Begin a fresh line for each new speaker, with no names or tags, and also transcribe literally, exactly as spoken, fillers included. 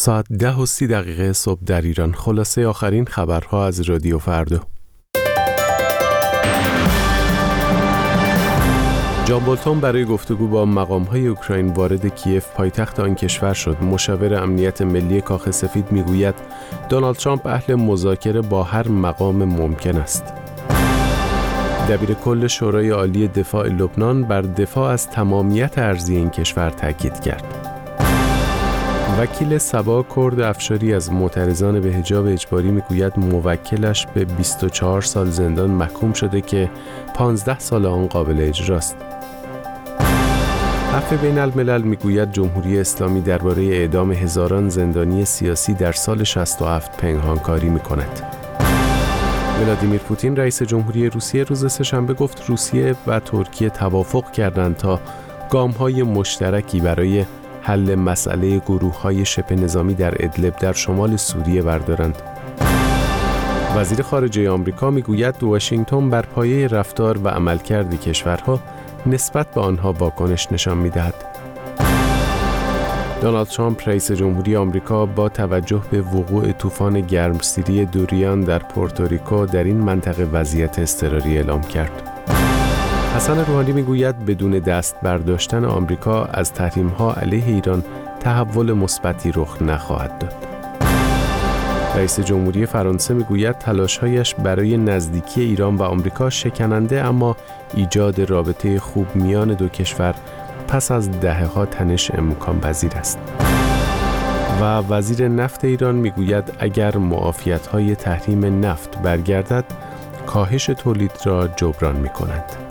ساعت ده و سی دقیقه صبح در ایران. خلاصه آخرین خبرها از رادیو فردا. جان بولتون برای گفتگو با مقام‌های اوکراین وارد کیف پایتخت آن کشور شد. مشاور امنیت ملی کاخ سفید میگوید دونالد ترامپ اهل مذاکره با هر مقام ممکن است. دبیر کل شورای عالی دفاع لبنان بر دفاع از تمامیت ارضی این کشور تاکید کرد. وکیل سبا کرد افشاری از معترضان به حجاب اجباری میگوید موکلش به بیست و چهار سال زندان محکوم شده که پانزده سال آن قابل اجراست. عفو بین الملل میگوید جمهوری اسلامی درباره اعدام هزاران زندانی سیاسی در سال شصت و هفت پنهانکاری میکند. ولادیمیر پوتین رئیس جمهوری روسیه روز سه‌شنبه گفت روسیه و ترکیه توافق کردند تا گام‌های مشترکی برای حل مسئله گروه‌های شبه نظامی در ادلب در شمال سوریه بردارند. وزیر خارجه آمریکا میگوید واشنگتن بر پایه رفتار و عملکرد کشورها نسبت به آنها واکنش نشان می‌دهد. دونالد ترامپ رئیس جمهوری آمریکا با توجه به وقوع طوفان گرمسیری دوریان در پورتوریکو در این منطقه وضعیت اضطراری اعلام کرد. حسن روحانی میگوید بدون دست برداشتن آمریکا از تحریم‌ها علیه ایران تحول مثبتی رخ نخواهد داد. رئیس جمهوری فرانسه میگوید تلاش‌هایش برای نزدیکی ایران و آمریکا شکننده اما ایجاد رابطه خوب میان دو کشور پس از دهه‌ها تنش امکان پذیر است. و وزیر نفت ایران میگوید اگر معافیت‌های تحریم نفت برگردد کاهش تولید را جبران می‌کنند.